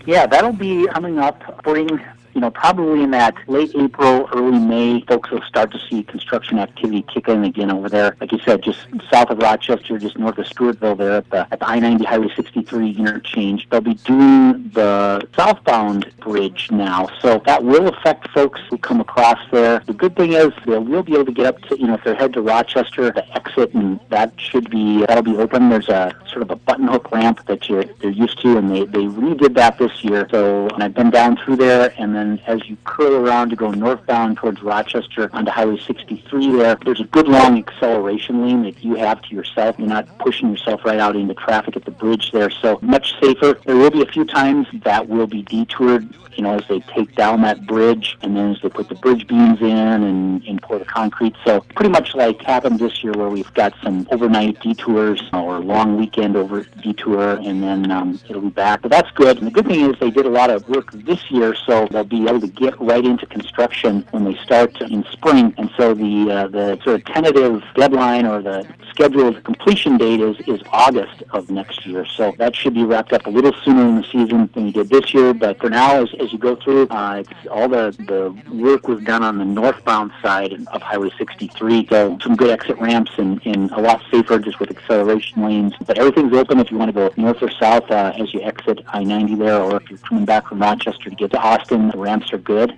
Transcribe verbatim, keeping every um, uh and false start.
Yeah, that'll be coming up spring. You know, probably in that late April, early May, folks will start to see construction activity kick in again over there. Like you said, just south of Rochester, just north of Stewartville there at the, at the I ninety Highway sixty-three interchange. They'll be doing the southbound bridge now, so that will affect folks who come across there. The good thing is they will be able to get up to, you know, if they're headed to Rochester, the exit, and that should be, that'll be open. There's a sort of a button hook ramp that you're, they're used to, and they, they redid that this year. So, and I've been down through there, and then as you curl around to go northbound towards Rochester onto Highway sixty-three there, there's a good long acceleration lane that you have to yourself. You're not pushing yourself right out into traffic at the bridge there, so much safer. There will be a few times that will be detoured, you know, as they take down that bridge, and then as they put the bridge beams in and, and pour the concrete. So pretty much like happened this year where we've got some overnight detours or long weekend over detour, and then um, it'll be back. But that's good. And the good thing is they did a lot of work this year, so they'll be able to get right into construction when they start in spring. And so the uh, the sort of tentative deadline or the scheduled completion date is, is August of next year. So that should be wrapped up a little sooner in the season than we did this year. But for now, as, as you go through, uh, it's all the, the work was done on the northbound side of Highway sixty-three. So some good exit ramps and, and a lot safer just with acceleration lanes. But everything's open if you want to go north or south uh, as you exit I ninety there, or if you're coming back from Rochester to get to Austin, the ramps are good.